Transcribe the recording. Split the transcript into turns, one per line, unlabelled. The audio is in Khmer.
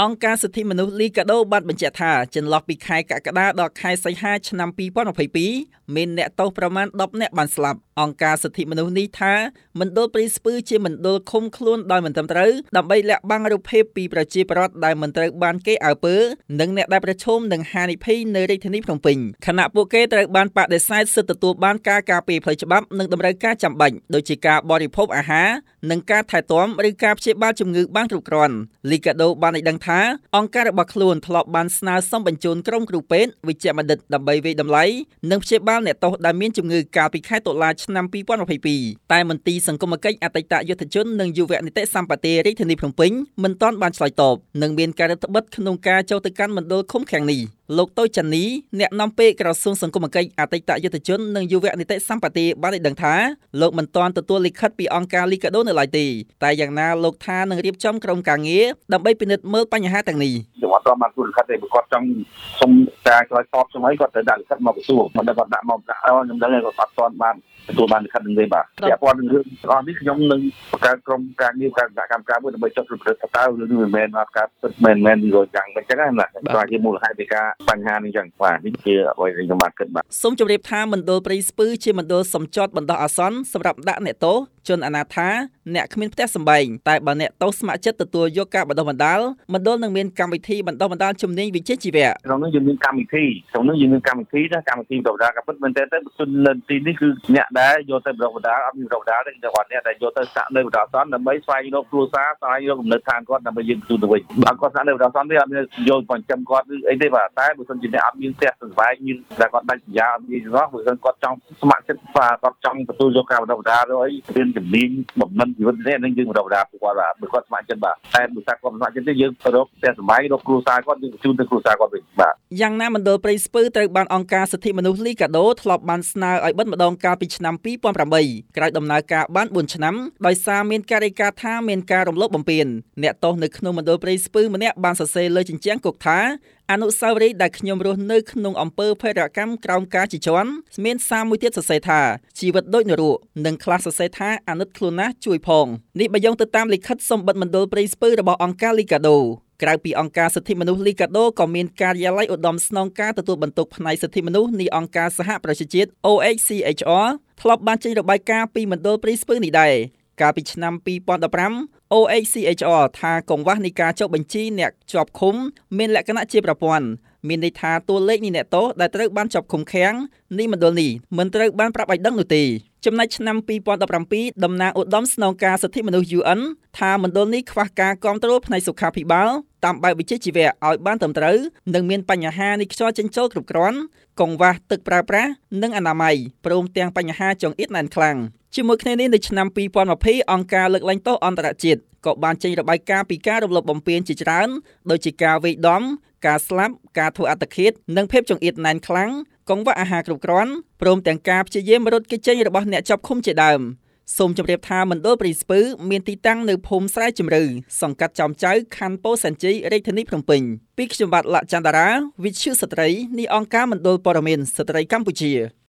អង្គការសិទ្ធិមនុស្សលីកាដូបានបញ្ជាក់ថាចន្លោះពីខែកក្កដាដល់ខែសីហាឆ្នាំ2022មានអ្នកទោសប្រមាណ10នាក់បានស្លាប់អង្គការសិទ្ធិមនុស្សនេះថាមណ្ឌលព្រៃស្ពឺជាមណ្ឌលឃុំខ្លួនដោយមិនត្រឹមត្រូវដើម្បីលាក់បាំងរូបភាពពីប្រជាពលរដ្ឋដែលមិនត្រូវបានគេអើពើនិងអ្នកដែលប្រឈមនឹងហានិភ័យនៅរាជធានីភ្នំពេញខណៈពួកគេត្រូវបានបដិសេធសិទ្ធិទទួលបានការការពារផ្លូវច្បាប់និងតម្រូវការចាំបាច់ដូចជាការបរិភោគអាហារនិងការថែទាំឬការព្យាបាលជំងឺបានគ្រប់គ្រាន់លីកាដូបានឲ្យដឹងថាអង្គការរបស់ខ្លួនធ្លាប់បានស្នើសុំបញ្ជូនក្រុមគ្រូពេទ្យវិជ្ជបណ្ឌិតដើម្បីវិយតម្លៃនិងព្យាបាលអ្នកទោសដែលមានជំងឺកាលពីខែតុលាឆ្នាំ2022តែមន្ទីរសង្គមគិច្ចអតីតយុទ្ធជននិងយុវនីតិសម្បទារាជធានីភ្នំពេញមិនទាន់បានឆ្លើយតបនិងមានការរដ្ឋបិទក្នុងការចូលទៅកាន់មណ្ឌលឃុំឃាំងនេះលោកតូចចាន់នីអ្នកនាំពាក្យក្រសួងសង្គមគិច្ចអតីតយុទ្ធជននិងយុវនីតិសម្បទាបានឲ្យដឹងថាលោកមិនទាន់ទទួលលិខិតពីអង្គការលីកាដូនៅឡើយទេតែយ៉ាងណាលោកថានឹងរៀបចំក្រុមការងារដើម្បីពិនិត្យមើលបញ្ហាទាំងនេះ
ខ្ញុំអត់បានទទួលលិខិតទេបើគាត់ចង់សុំការឆ្លើយតបស្អីគាត់ត្រូវដាក់លិខិតមកក្រសួងមិនដឹងគាត់ដាក់មកខ្ញុំដឹងគាត់អត់ទាន់បានទទួលបានលិខិតនឹងទេបាទពាក់ព័ន្ធនឹងរឿងអស់នេះខ្ញុំនឹងបង្កើតក្រុមការងារការកម្មការមួយដើម្បីចុះពិនិត្យតើរឿងនេះមិនមែនមកការពិតមែនឬយ៉ាងមិនចឹងណាបាទជាមូលហេតុនៃការបញ្ហានេះចឹងបាទនេះជាអ្វីដែលខ្ញុំបានគិតបាទ
សូមជម្រាបថាមណ្ឌលព្រៃស្ពឺជាមណ្ឌលសំចតបណ្ដោះអាសន្នសម្រាប់ដាក់អ្នកទោសជនអនាថាអ្នកគ្មានផ្ទះសម្បែងតែបើអ្នកទោសស្ម័គ្រចិត្តទទួលយកការបណ្ដុះបណ្ដាលមណ្ឌលនឹងមានកម្មវិធីបណ្ដុះបណ្ដាលជំនាញវិជ្ជាជីវៈ
ក្នុងនោះយើងមានកម្មវិធីក្នុងនោះយើងមានកម្មវិធីណាកម្មវិធីបណ្ដុះបណ្ដាលក៏ពិតមែនទេជននៅទីនេះគឺអ្នកដែលយកទៅបណ្ដុះបណ្ដាលអត់មានបណ្ដុះបណ្ដាលទេគាត់អ្នកដែលយកទៅសាក់នៅបណ្ដោះអាសន្នដើម្បីស្វែងរកគ្រួសារស្វែងរកគំនិតឋានគាត់ដើម្បីយើងទទួលទៅវិញអត់គាត់សាក់នៅបណ្ដោះអាសន្នទេអត់មានយកបញ្ចាំគាត់ឬអីទេបាទតែបើសិនជាអ្នកអត់មានផ្ទះសម្បែងមានតែគាត់ដាច់សញ្ញាអត់មានទេបើសិនគាត់ចង់ស្ម័គ្រចិត្តគាត់ចង់ទទួលយកការបណ្ដុះបណ្ដាលឬអីរៀនជំនាញបំណិនជីវិតនេះនឹងយើងបណ្ដុះបណ្ដាលគាត់បាទបើគាត់ស្ម័គ្រចិត្តបាទតែបើថាគាត់ស្ម័គ្រចិត្តទេយើងរកផ្ទះសម្បែងរកគ្រួសារគាត់យើងបញ្ជូនទៅគ្រួសារគាត់វិញបាទ
យ៉ាងណាមណ្ឌលព្រៃស្ពឺត្រូវបានអង្គការសិទ្ធិមនុស្សលីកាដូធ្លាប់បានស្នើឲ្យបិទម្ដងកាលពីឆ្នាំ2008ក្រោយដំណើរការបាន4ឆ្នាំដោយសារមានការរាយការណ៍ថាមានការរំលោភបំពានអ្នកទោសនៅក្នុងមណ្ឌលព្រៃស្ពឺម្នាក់បានសរសេរលើជញ្ជាំងគុកថាអនុស្សាវរីយ៍ដែលខ្ញុំរស់នៅក្នុងអំពើភេរវកម្មក្រោមការជិះជាន់មានសារមួយទៀតសរសេរថាជីវិតដូចនរកនិងខ្លះសរសេរថាអាណិតខ្លួនណាស់ជួយផងនេះបើយោងទៅតាមលិខិតសុំបិទមណ្ឌលព្រៃស្ពឺរបស់អង្គការលីកាដូក្រៅពីអង្គការសិទ្ធិមនុស្សលីកាដូក៏មានការិយាល័យឧត្តមស្នងការទទួលបន្ទុកផ្នែកសិទ្ធិមនុស្សនៃអង្គការសហប្រជាជាតិ OHCHR ធ្លាប់បានចេញរបាយការណ៍ពីមណ្ឌលព្រៃស្ពឺនេះដែរកាលពីឆ្នាំ2015 OHCHR ថាកង្វះនៃការចុះបញ្ជីអ្នកជាប់ឃុំមានលក្ខណៈជាប្រព័ន្ធមានន័យថាតួលេខនៃអ្នកទោសដែលត្រូវបានជាប់ឃុំឃាំងនៃមណ្ឌលនេះមិនត្រូវបានប្រាប់ឲ្យដឹងនោះទេចំណែកឆ្នាំ2017តំណាងឧត្តមស្នងការសិទ្ធិមនុស្ស UN ថាមណ្ឌលនេះខ្វះការគាំទ្រផ្នែកសុខាភិបាលតាមបែបវិជ្ជាជីវៈឲ្យបានត្រឹមត្រូវនិងមានបញ្ហានៃខ្យល់ចេញចូលគ្រប់គ្រាន់កង្វះទឹកប្រើប្រាស់និងអនាម័យព្រមទាំងបញ្ហាចង្អៀតណែនខ្លាំងជាមួយគ្នានេះនៅឆ្នាំ2020អង្គការលើកលែងទោសអន្តរជាតិក៏បានចេញរបាយការណ៍ពីការរំលោភបំពានជាច្រើនដូចជាការវាយដំការស្លាប់ការធ្វើអត្តឃាតនិងភាពចង្អៀតណែនខ្លាំងកង្វះអាហារគ្រប់គ្រាន់ព្រមទាំងការព្យាយាមរត់គេចចេញរបស់អ្នកជាប់ឃុំជាដើមសូមជម្រាបថាមណ្ឌលព្រៃស្ពឺមានទីតាំងនៅភូមិស្រែជំរៅសង្កាត់ចោមចៅខណ្ឌពោធិ៍សែនជ័យរាជធានីភ្នំពេញពីខ្ញុំបាទលក្ខចន្ទរាវិទ្យុស្ត្រីនៃអង្គការមណ្ឌលព័ត៌មានស្ត្រីកម្ពុជា